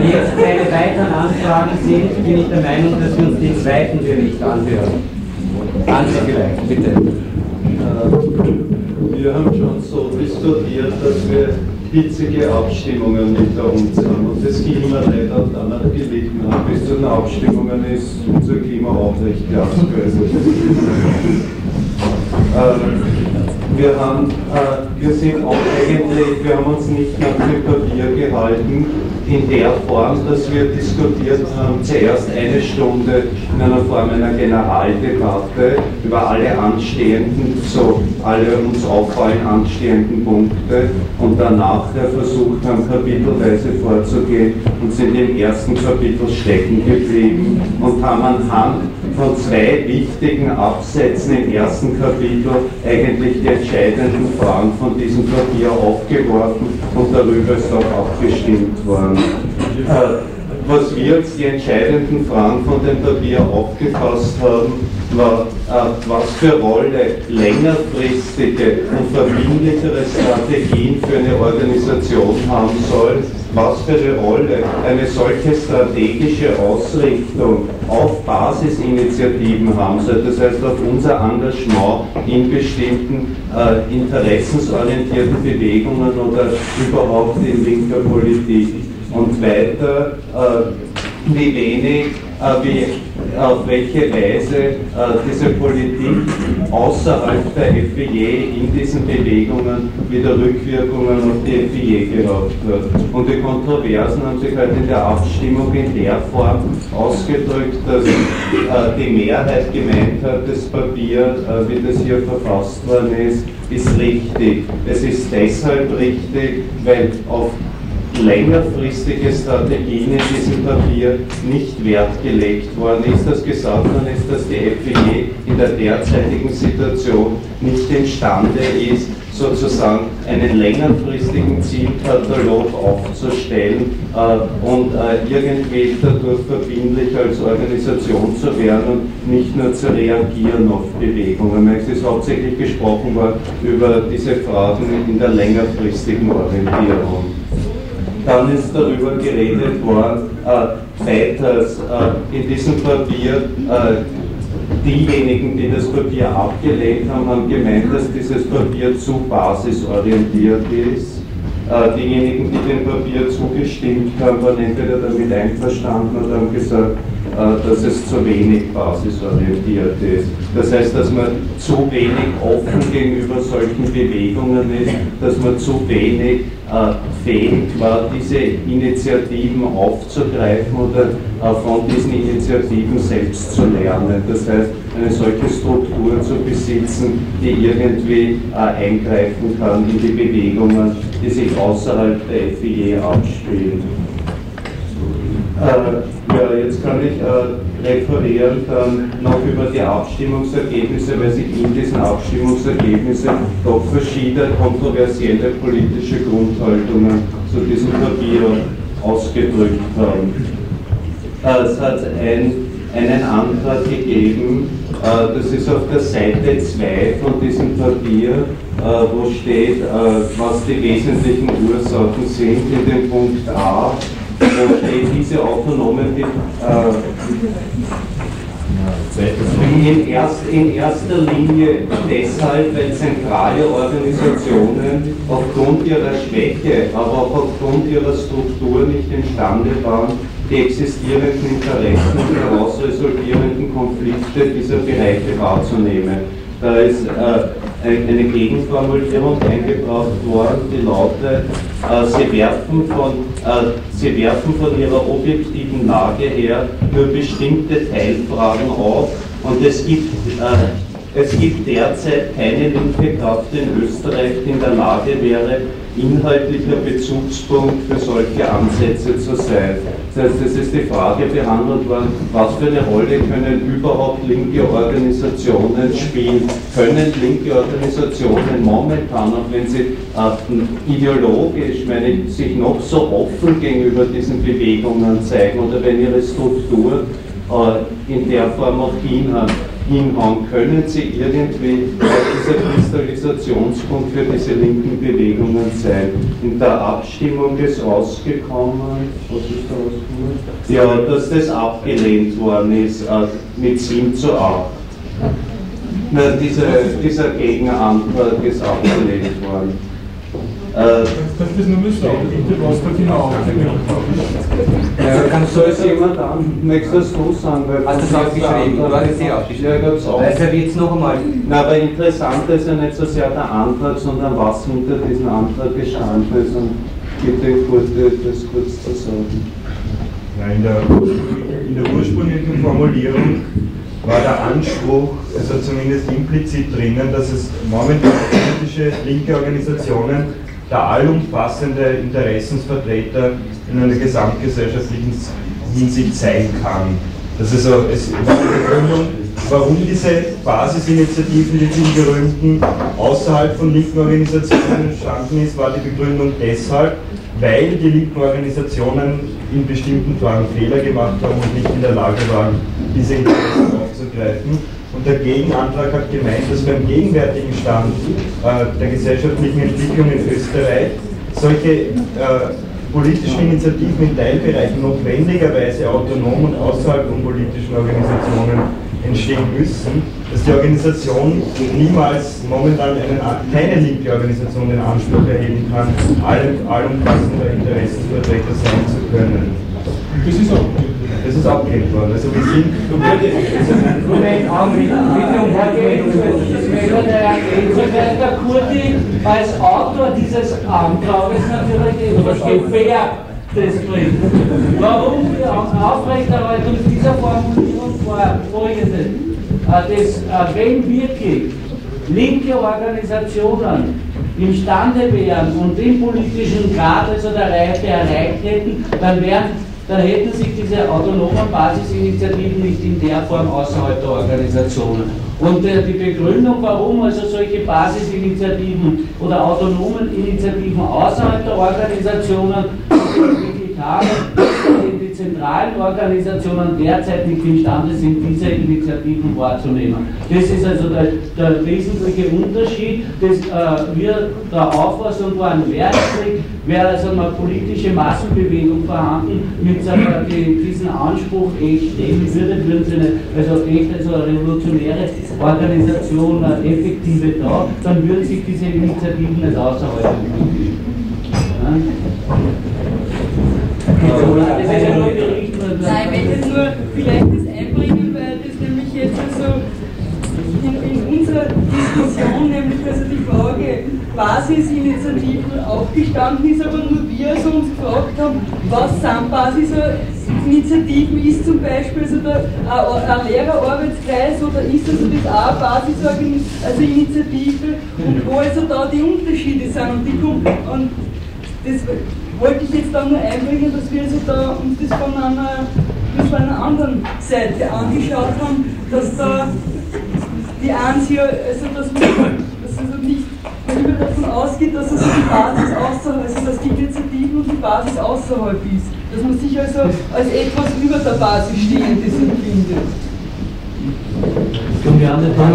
Wenn jetzt keine weiteren Anfragen sind, bin ich der Meinung, dass wir uns den zweiten Bericht anhören. Anze vielleicht, bitte. Wir haben schon so diskutiert, dass wir hitzige Abstimmungen hinter uns haben. Und das Klima leider danach gelitten hat. Bis zu den Abstimmungen ist unser Klima auch recht glasböse. Wir haben uns nicht nach dem Papier gehalten, in der Form, dass wir diskutiert haben, zuerst eine Stunde in einer Form einer Generaldebatte über alle uns auffallend anstehenden Punkte und danach versucht haben, kapitelweise vorzugehen und sind im ersten Kapitel stecken geblieben und haben anhand von zwei wichtigen Absätzen im ersten Kapitel eigentlich die entscheidenden Fragen von diesem Papier aufgeworfen und darüber ist auch abgestimmt worden. Was wir als die entscheidenden Fragen von dem Papier aufgefasst haben, war, was für Rolle längerfristige und verbindlichere Strategien für eine Organisation haben soll, was für eine Rolle eine solche strategische Ausrichtung auf Basisinitiativen haben soll, das heißt auf unser Engagement in bestimmten interessensorientierten Bewegungen oder überhaupt in linker Politik. Und weiter, auf welche Weise diese Politik außerhalb der FWJ in diesen Bewegungen wieder Rückwirkungen auf die FWJ gehabt hat. Und die Kontroversen haben sich halt in der Abstimmung in der Form ausgedrückt, dass die Mehrheit gemeint hat, das Papier, wie das hier verfasst worden ist richtig. Es ist deshalb richtig, weil auf längerfristige Strategien in diesem Papier nicht Wert gelegt worden ist, dass gesagt worden ist, dass die FWJ in der derzeitigen Situation nicht imstande ist, sozusagen einen längerfristigen Zielkatalog aufzustellen und irgendwie dadurch verbindlich als Organisation zu werden und nicht nur zu reagieren auf Bewegungen. Es ist hauptsächlich gesprochen worden über diese Fragen in der längerfristigen Orientierung. Dann ist darüber geredet worden, weiters in diesem Papier, diejenigen, die das Papier abgelehnt haben, haben gemeint, dass dieses Papier zu basisorientiert ist. Diejenigen, die dem Papier zugestimmt haben, waren entweder damit einverstanden oder haben gesagt, dass es zu wenig basisorientiert ist. Das heißt, dass man zu wenig offen gegenüber solchen Bewegungen ist, dass man zu wenig fähig war, diese Initiativen aufzugreifen oder von diesen Initiativen selbst zu lernen. Das heißt, eine solche Struktur zu besitzen, die irgendwie eingreifen kann in die Bewegungen, die sich außerhalb der FWJ abspielen. Ja, jetzt kann ich referieren dann noch über die Abstimmungsergebnisse, weil sich in diesen Abstimmungsergebnissen doch verschiedene kontroversielle politische Grundhaltungen zu diesem Papier ausgedrückt haben. Es hat einen Antrag gegeben, das ist auf der Seite 2 von diesem Papier, wo steht, was die wesentlichen Ursachen sind in dem Punkt A. Wo steht diese autonomen in erster Linie deshalb, weil zentrale Organisationen aufgrund ihrer Schwäche, aber auch aufgrund ihrer Struktur nicht imstande waren, die existierenden Interessen und daraus resultierenden Konflikte dieser Bereiche wahrzunehmen. Da ist eine Gegenformulierung eingebracht worden, die lautet, sie werfen von ihrer objektiven Lage her nur bestimmte Teilfragen auf und es gibt derzeit keine linke Kraft in Österreich, die in der Lage wäre, inhaltlicher Bezugspunkt für solche Ansätze zu sein. Das heißt, es ist die Frage behandelt worden, was für eine Rolle können überhaupt linke Organisationen spielen? Können linke Organisationen momentan, auch wenn sie ideologisch, sich noch so offen gegenüber diesen Bewegungen zeigen oder wenn ihre Struktur in der Form auch hinhauen, können sie irgendwie dieser Kristallisationspunkt für diese linken Bewegungen sein. In der Abstimmung ist rausgekommen, was ist da rausgekommen? Ja, dass das abgelehnt worden ist, mit 7:8. Na, dieser Gegenantrag ist abgelehnt worden. Kannst du das nur mal sagen, bitte, was da genau kannst du das jemand an? Möchtest du sagen? Hast du das aufgeschrieben? Du hast es nicht aufgeschrieben. Ja, ich habe es auch. Also wird es noch einmal. Na, aber interessant ist ja nicht so sehr der Antrag, sondern was unter diesem Antrag gestanden ist. Und bitte das kurz zu sagen. Ja, in der ursprünglichen Formulierung war der Anspruch, also zumindest implizit drinnen, dass es momentan politische linke Organisationen der allumfassende Interessensvertreter in einer gesamtgesellschaftlichen Hinsicht sein kann. Das ist also, es war die Begründung, warum diese Basisinitiativen, die Sie berühmten, außerhalb von linken Organisationen entstanden ist, war die Begründung deshalb, weil die linken Organisationen in bestimmten Fragen Fehler gemacht haben und nicht in der Lage waren, diese Interessen aufzugreifen. Und der Gegenantrag hat gemeint, dass beim gegenwärtigen Stand der gesellschaftlichen Entwicklung in Österreich solche politischen Initiativen in Teilbereichen notwendigerweise autonom und außerhalb von politischen Organisationen entstehen müssen, dass die Organisation niemals momentan keine linke Organisation den Anspruch erheben kann, allumfassender Interessensvertreter sein zu können. Das ist abgelehnt worden. Also wir sind... Der Kurti als Autor dieses Antrags natürlich etwas gefährdet drin. Warum die Aufrechterhaltung dieser Formulierung war folgendes. Wenn wirklich linke Organisationen imstande wären und den politischen Grad, also der Reife erreicht hätten, dann hätten sich diese autonomen Basisinitiativen nicht in der Form außerhalb der Organisationen. Und die Begründung, warum also solche Basisinitiativen oder autonomen Initiativen außerhalb der Organisationen wirklich haben, die zentralen Organisationen derzeit nicht imstande sind, diese Initiativen wahrzunehmen. Das ist also der wesentliche Unterschied, dass wir der Auffassung waren, wäre also eine politische Massenbewegung vorhanden, mit diesen Anspruch echt nehmen würde, würden sie eine revolutionäre Organisation, eine effektive da, dann würden sich diese Initiativen nicht außerhalb entwickeln. Nein, ich will jetzt nur vielleicht das einbringen, weil das nämlich jetzt also in unserer Diskussion, nämlich also die Frage Basisinitiativen aufgestanden ist, aber nur wir also uns gefragt haben, was sind Basisinitiativen, ist zum Beispiel also ein Lehrerarbeitskreis oder ist also das auch eine Basisinitiative und wo also da die Unterschiede sind und das wollte ich jetzt da nur einbringen, dass wir also da uns das von einer anderen Seite angeschaut haben, dass da die eins hier, also dass also nicht immer davon ausgeht, dass also die Basis außerhalb, also dass die Initiativen und die Basis außerhalb ist, dass man sich also als etwas über der Basis Stehendes empfindet. Wir haben nicht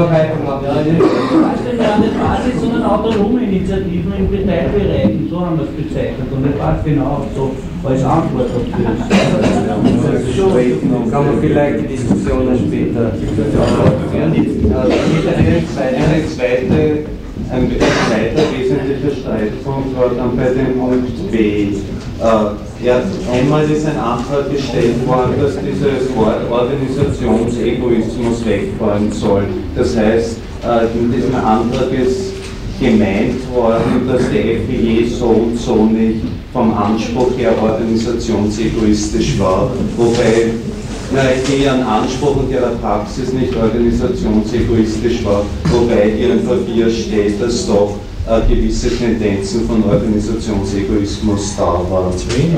Basis, sondern autonome Initiativen in Detailbereichen, so haben wir es bezeichnet und das war genau so als Antwort auf das. Kann man vielleicht die Diskussionen später führen. Ein zweiter wesentlicher Streitpunkt war dann bei dem Punkt B. Einmal ist ein Antrag gestellt worden, dass dieses Wort Organisationsegoismus wegfallen soll. Das heißt, in diesem Antrag ist gemeint worden, dass die FPJ so und so nicht vom Anspruch her organisationsegoistisch war, wobei ihren Anspruch und ihrer Praxis nicht organisationsegoistisch war, wobei ihrem Papier steht, dass doch gewisse Tendenzen von Organisationsegoismus da waren.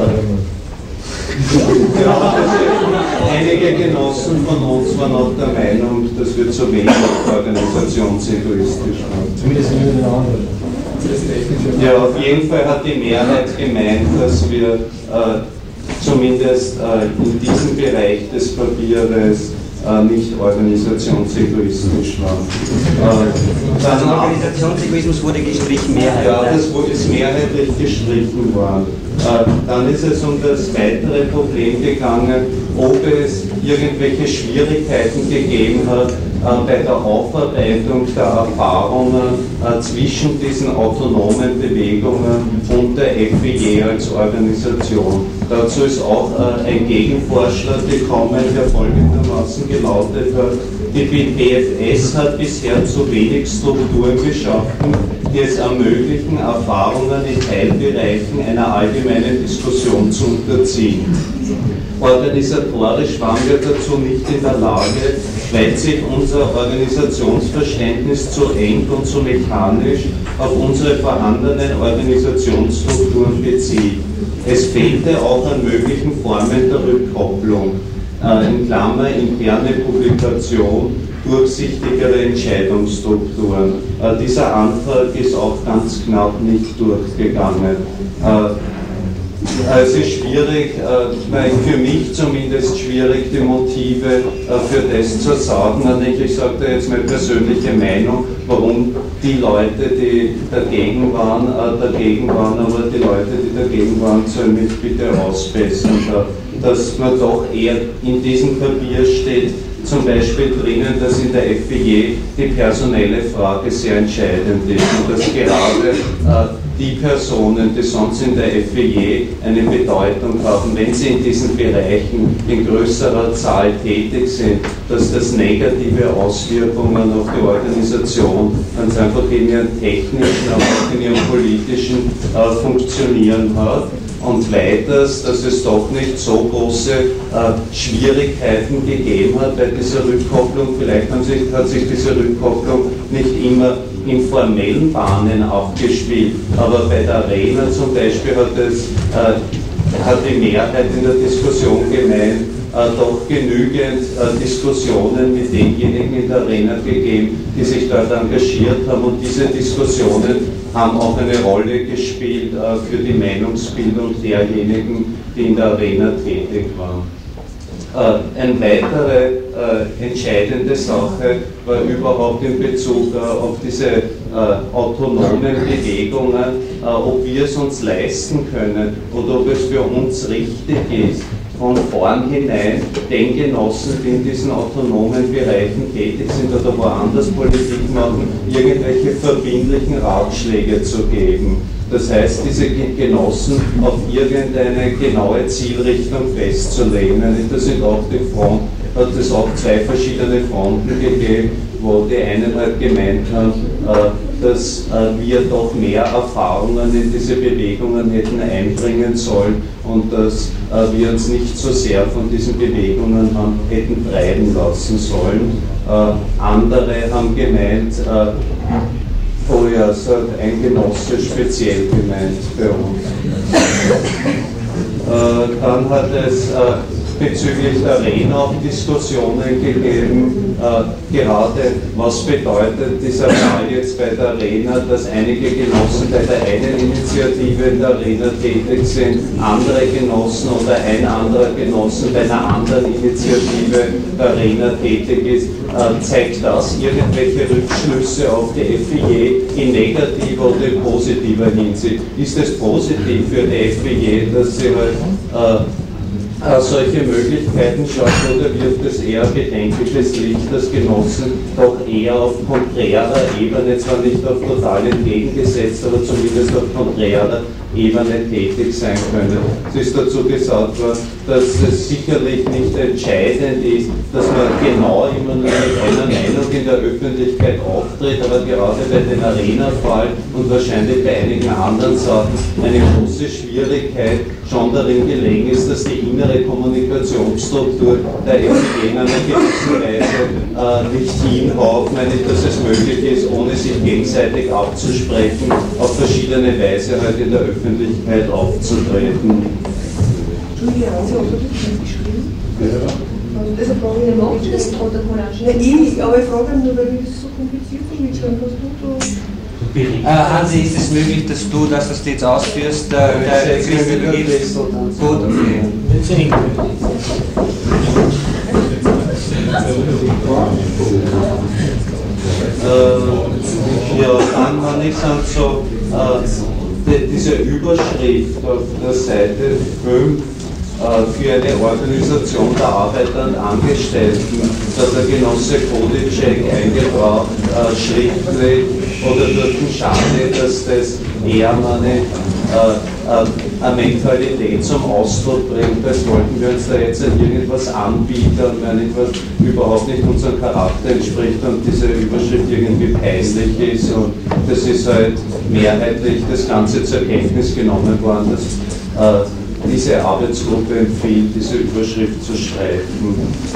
Ja, einige Genossen von uns waren auch der Meinung, dass wir zu wenig organisationsegoistisch waren. Zumindest in den anderen. Ja, auf jeden Fall hat die Mehrheit gemeint, dass wir zumindest in diesem Bereich des Papieres nicht organisationsegoistisch waren. Also Organisationsegoismus wurde gestrichen, mehrheitlich. Ja, das ist mehrheitlich gestrichen worden. Dann ist es um das weitere Problem gegangen, ob es irgendwelche Schwierigkeiten gegeben hat bei der Aufarbeitung der Erfahrungen zwischen diesen autonomen Bewegungen und der FWJ als Organisation. Dazu ist auch ein Gegenvorschlag gekommen, der folgendermaßen gelautet hat: Die BFS hat bisher zu wenig Strukturen geschaffen, die es ermöglichen, Erfahrungen in Teilbereichen einer allgemeinen Diskussion zu unterziehen. Organisatorisch waren wir dazu nicht in der Lage, weil sich unser Organisationsverständnis zu eng und zu mechanisch auf unsere vorhandenen Organisationsstrukturen bezieht. Es fehlte auch an möglichen Formen der Rückkopplung, in Klammer interne Publikation, durchsichtigere Entscheidungsstrukturen. Dieser Antrag ist auch ganz knapp nicht durchgegangen. Es ist schwierig, für mich zumindest schwierig, die Motive für das zu sagen. Ich sage da jetzt meine persönliche Meinung, warum die Leute, die dagegen waren, aber die Leute, die dagegen waren, sollen mich bitte ausbessern. Dass man doch eher in diesem Papier steht, zum Beispiel drinnen, dass in der FWJ die personelle Frage sehr entscheidend ist und dass gerade die Personen, die sonst in der FWJ eine Bedeutung haben, wenn sie in diesen Bereichen in größerer Zahl tätig sind, dass das negative Auswirkungen auf die Organisation ganz einfach in ihren technischen, aber auch in ihrem politischen Funktionieren hat. Und weiters, dass es doch nicht so große Schwierigkeiten gegeben hat bei dieser Rückkopplung. Vielleicht hat sich diese Rückkopplung nicht immer in formellen Bahnen abgespielt, aber bei der Arena zum Beispiel hat die Mehrheit in der Diskussion gemeint, doch genügend Diskussionen mit denjenigen in der Arena gegeben, die sich dort engagiert haben, und diese Diskussionen haben auch eine Rolle gespielt für die Meinungsbildung derjenigen, die in der Arena tätig waren. Eine weitere entscheidende Sache war überhaupt in Bezug auf diese autonomen Bewegungen, ob wir es uns leisten können und ob es für uns richtig ist, von vornherein den Genossen, die in diesen autonomen Bereichen tätig sind oder woanders Politik machen, irgendwelche verbindlichen Ratschläge zu geben. Das heißt, diese Genossen auf irgendeine genaue Zielrichtung festzulegen. Das sind auch hat es auch zwei verschiedene Fronten gegeben, wo die einen halt gemeint haben, dass wir doch mehr Erfahrungen in diese Bewegungen hätten einbringen sollen und dass wir uns nicht so sehr von diesen Bewegungen hätten treiben lassen sollen. Andere haben gemeint, oh ja, es hat ein Genosse speziell gemeint bei uns. Dann hat es bezüglich der Arena auch Diskussionen gegeben, gerade was bedeutet dieser Fall jetzt bei der Arena, dass einige Genossen bei der einen Initiative in der Arena tätig sind, andere Genossen oder ein anderer Genossen bei einer anderen Initiative der Arena tätig ist. Zeigt das irgendwelche Rückschlüsse auf die FWJ in negativer oder in positiver Hinsicht? Ist es positiv für die FWJ, dass sie halt solche Möglichkeiten schaffen, oder wirft es eher bedenkliches Licht, dass Genossen doch eher auf konträrer Ebene, zwar nicht auf total entgegengesetzt, aber zumindest auf konträrer Ebene tätig sein können. Es ist dazu gesagt worden, dass es sicherlich nicht entscheidend ist, dass man genau immer nur mit einer Meinung in der Öffentlichkeit auftritt, aber gerade bei den Arena-Fall und wahrscheinlich bei einigen anderen Sachen eine große Schwierigkeit schon darin gelegen ist, dass die innere Kommunikationsstruktur der FWJ in einer gewissen Weise nicht hinhaut, meine ich, dass es möglich ist, ohne sich gegenseitig abzusprechen, auf verschiedene Weise halt in der Öffentlichkeit aufzutreten. Entschuldige, haben Sie auch so viel geschrieben? Ja. Also brauche ich macht das Protokoll auch schon? Aber ich frage nur, weil das so kompliziert für mich scheint, was du da... Hansi, ist es möglich, dass du das jetzt ausführst? Gut, okay. Ja, dann kann ich sagen, so, diese Überschrift auf der Seite 5 für eine Organisation der Arbeiter und Angestellten, da der Genosse Kodicek eingebracht, schriftlich oder durch den Schade, dass das eher eine Mentalität zum Ausdruck bringt, als wollten wir uns da jetzt irgendwas anbieten, wenn etwas überhaupt nicht unserem Charakter entspricht und diese Überschrift irgendwie peinlich ist, und das ist halt mehrheitlich das Ganze zur Kenntnis genommen worden, dass diese Arbeitsgruppe empfiehlt, diese Überschrift zu streichen.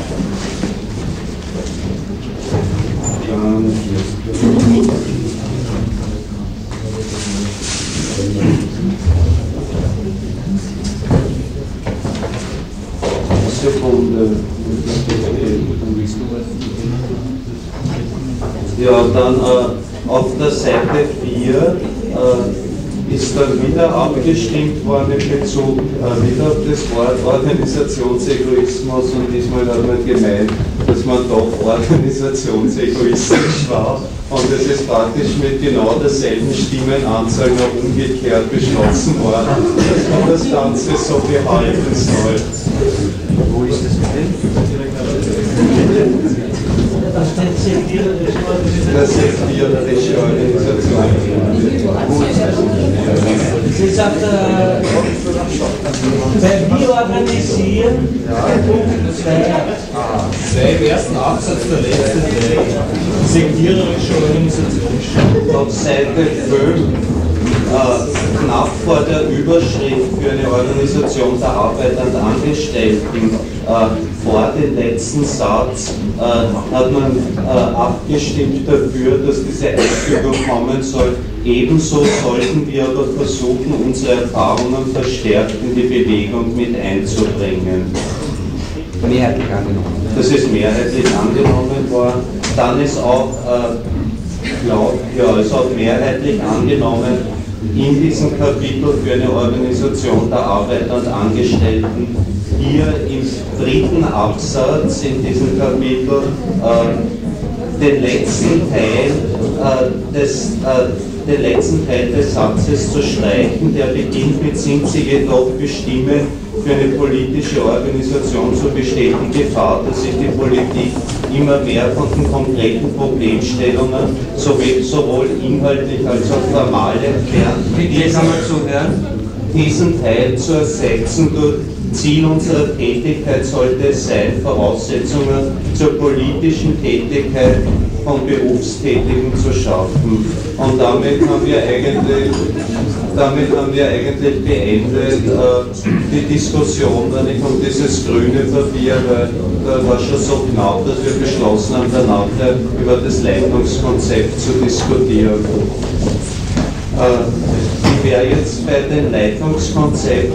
Sekunde. Ja, dann auf der Seite 4 ist dann wieder abgestimmt worden in Bezug wieder auf das Wort Organisationsegoismus, und diesmal hat man gemeint, dass man doch organisationsegoistisch war, und es ist praktisch mit genau derselben Stimmenanzahl noch umgekehrt beschlossen worden, dass man das Ganze so behalten soll. Wo ist das denn? Das steht sektiererische Organisation. Das sektiererische Organisation. Das ist auf der, bei Wir organisieren, Punkt 2. Im ersten Absatz der letzten sektiererische Organisation. Auf Seite 5, knapp vor der Überschrift für eine Organisation der Arbeiter und Angestellten, vor dem letzten Satz, hat man abgestimmt dafür, dass diese Einfügung kommen soll. Ebenso sollten wir aber versuchen, unsere Erfahrungen verstärkt in die Bewegung mit einzubringen. Mehrheitlich angenommen. Das ist mehrheitlich angenommen worden. Dann ist auch, ist auch mehrheitlich angenommen, in diesem Kapitel für eine Organisation der Arbeiter und Angestellten, hier im dritten Absatz in diesem Kapitel den letzten Teil des Satzes zu streichen, der beginnt mit: sind Sie jedoch bestimmen, für eine politische Organisation zu besteht die Gefahr, dass sich die Politik immer mehr von den konkreten Problemstellungen sowohl inhaltlich als auch formal entfernt. Diesen Teil zu ersetzen durch: Ziel unserer Tätigkeit sollte es sein, Voraussetzungen zur politischen Tätigkeit von Berufstätigen zu schaffen. Und damit haben wir eigentlich beendet die Diskussion nicht um dieses grüne Papier, weil da war schon so knapp, dass wir beschlossen haben, danach über das Leitungskonzept zu diskutieren. Ich werde jetzt bei dem Leitungskonzept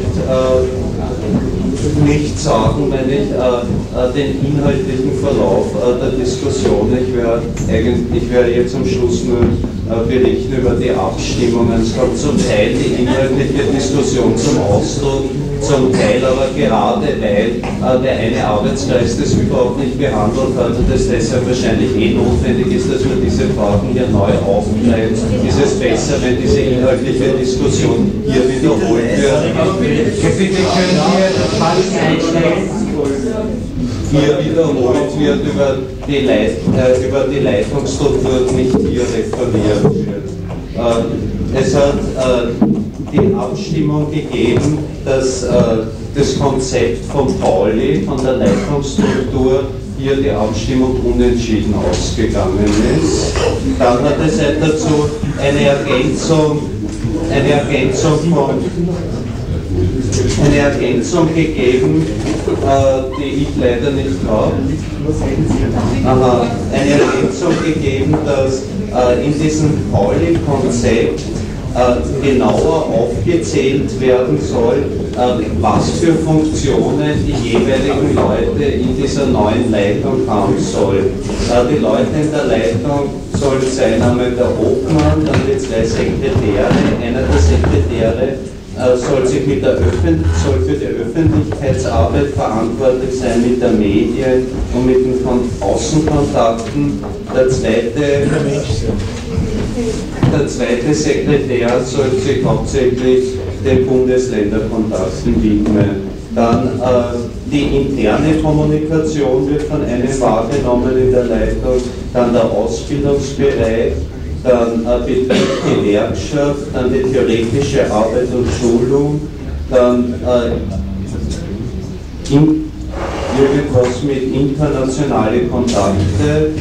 nicht sagen, wenn ich den inhaltlichen Verlauf der Diskussion, ich werde jetzt am Schluss nur berichten über die Abstimmungen. Es kommt zum Teil die inhaltliche Diskussion zum Ausdruck, zum Teil aber gerade weil der eine Arbeitskreis das überhaupt nicht behandelt hat und es deshalb wahrscheinlich notwendig ist, dass man diese Fragen hier neu aufgreift, ist es besser, wenn diese inhaltliche Diskussion hier wiederholt wird. Bitte können wir das falsch einstellen? Hier wiederholt wird über die Leitungsstruktur, nicht hier referiert wird. Es hat die Abstimmung gegeben, dass das Konzept von Pauli, von der Leitungsstruktur, hier die Abstimmung unentschieden ausgegangen ist. Dann hat es dazu eine Ergänzung gegeben, die ich leider nicht habe. Eine Ergänzung gegeben, dass in diesem Pauli-Konzept genauer aufgezählt werden soll, was für Funktionen die jeweiligen Leute in dieser neuen Leitung haben sollen. Die Leute in der Leitung sollen sein einmal der Obmann, dann die zwei Sekretäre. Einer der Sekretäre soll für die Öffentlichkeitsarbeit verantwortlich sein mit der Medien und mit den Außenkontakten. Der zweite Sekretär soll sich hauptsächlich den Bundesländerkontakten widmen. Dann die interne Kommunikation wird von einem wahrgenommen in der Leitung, dann der Ausbildungsbereich, dann die Gewerkschaft, dann die theoretische Arbeit und Schulung, dann irgendwas mit internationale Kontakte,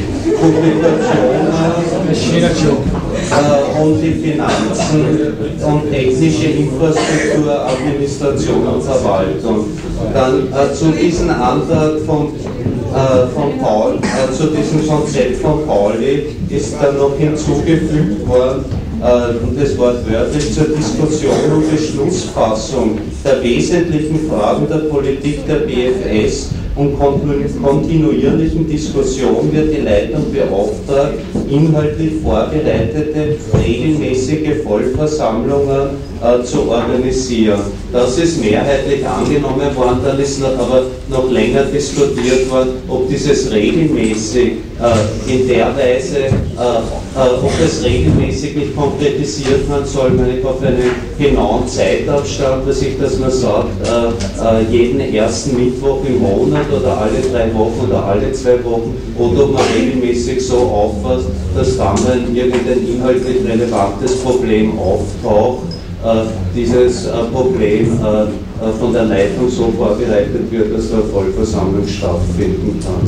Publikationen und die Finanzen und technische Infrastruktur, Administration und Verwaltung. Dann zu diesem Antrag von Paul, zu diesem Konzept von Pauli ist dann noch hinzugefügt worden, und das Wort wörtlich zur Diskussion und Beschlussfassung der wesentlichen Fragen der Politik der BFS und kontinuierlichen Diskussion wird die Leitung beauftragt, inhaltlich vorbereitete, regelmäßige Vollversammlungen zu organisieren. Das ist mehrheitlich angenommen worden, dann ist aber noch länger diskutiert worden, ob dieses regelmäßig in der Weise, ob das regelmäßig nicht konkretisiert werden soll, nämlich auf einen genauen Zeitabstand, dass man sagt, jeden ersten Mittwoch im Monat oder alle 3 Wochen oder alle 2 Wochen, oder ob man regelmäßig so auffasst, dass dann, wenn irgendein inhaltlich relevantes Problem auftaucht, dieses Problem von der Leitung so vorbereitet wird, dass eine Vollversammlung stattfinden kann.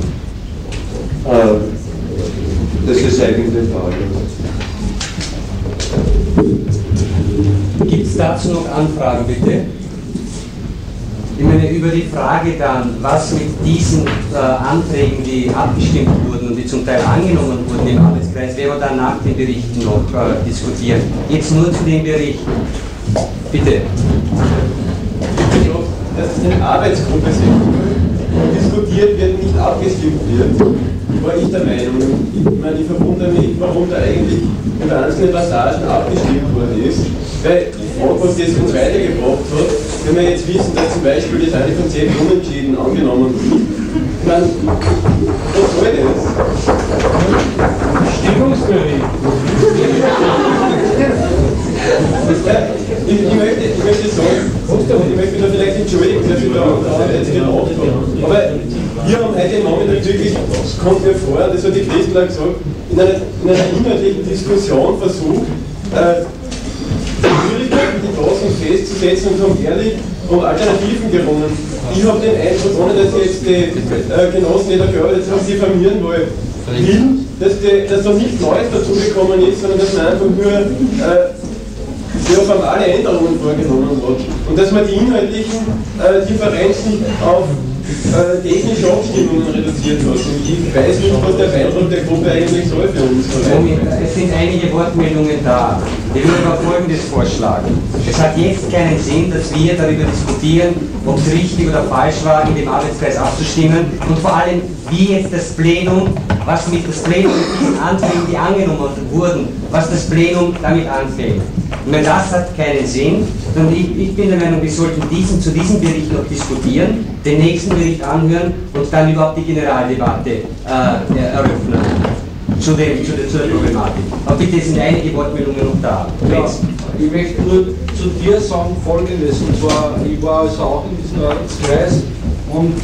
Das ist eigentlich alles. Gibt es dazu noch Anfragen, bitte? Ich meine, über die Frage dann, was mit diesen Anträgen, die abgestimmt wurden und die zum Teil angenommen wurden im Arbeitskreis, werden wir dann nach den Berichten noch diskutieren. Jetzt nur zu den Berichten. Bitte. Dass es eine Arbeitsgruppe sind, diskutiert wird, nicht abgestimmt wird, war ich der Meinung. Ich verwundere mich, warum da eigentlich über einzelne Passagen abgestimmt worden ist, weil die Frage, was das uns weitergebracht hat, wenn wir jetzt wissen, dass zum Beispiel das eine Konzept unentschieden angenommen wird, ich meine, was soll das? Stimmungsbericht. Ich möchte sagen, ich möchte mich da vielleicht entschuldigen, dass ich da jetzt gelacht habe. Aber wir haben heute im Moment wirklich, kommt mir vor, das hat die Christel gesagt, in einer inhaltlichen Diskussion versucht, die Schwierigkeiten, die da sind, festzusetzen und haben ehrlich um Alternativen gerungen. Ich habe den Eindruck, ohne dass ich jetzt die Genossen, die da gearbeitet haben, diffamieren will, dass da nichts Neues dazugekommen ist, sondern dass man einfach nur formale Änderungen vorgenommen hat und dass man die inhaltlichen Differenzen auf technische Abstimmungen reduziert hat. Und ich weiß nicht, was der Beitrag der Gruppe eigentlich soll für uns. Es sind einige Wortmeldungen da. Ich würde aber Folgendes vorschlagen. Es hat jetzt keinen Sinn, dass wir darüber diskutieren, ob es richtig oder falsch war, in dem Arbeitskreis abzustimmen und vor allem, wie jetzt das Plenum, was mit das Plenum mit diesen Anträgen, die angenommen wurden, was das Plenum damit anfängt. Und wenn das hat keinen Sinn, dann ich bin der Meinung, wir sollten zu diesem Bericht noch diskutieren, den nächsten Bericht anhören und dann überhaupt die Generaldebatte eröffnen zur Problematik. Aber bitte, es sind einige Wortmeldungen noch da. Ja, ich möchte nur zu dir sagen Folgendes, und zwar, ich war also auch in diesem Arbeitskreis und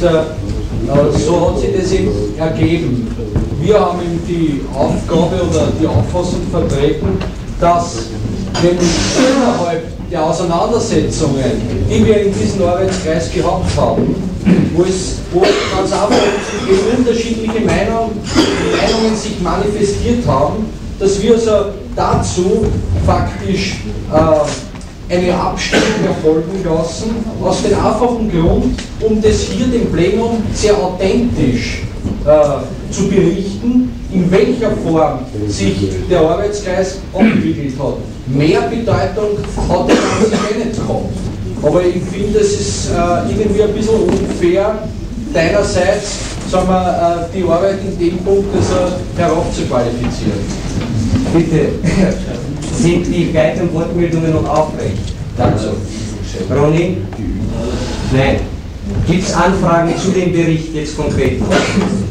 so hat sich das eben ergeben. Wir haben eben die Aufgabe oder die Auffassung vertreten, dass nämlich innerhalb der Auseinandersetzungen, die wir in diesem Arbeitskreis gehabt haben, wo ganz einfach unterschiedliche Meinungen sich manifestiert haben, dass wir also dazu faktisch eine Abstimmung erfolgen lassen, aus dem einfachen Grund, um das hier dem Plenum sehr authentisch zu berichten, in welcher Form sich der Arbeitskreis entwickelt hat. Mehr Bedeutung hat er an sich nicht gehabt. Aber ich finde, es ist irgendwie ein bisschen unfair, deinerseits sagen wir, die Arbeit in dem Punkt herabzuqualifizieren. Bitte, sind die weiteren Wortmeldungen noch aufrecht? Danke. Ronny? Nein. Gibt es Anfragen zu dem Bericht jetzt konkret?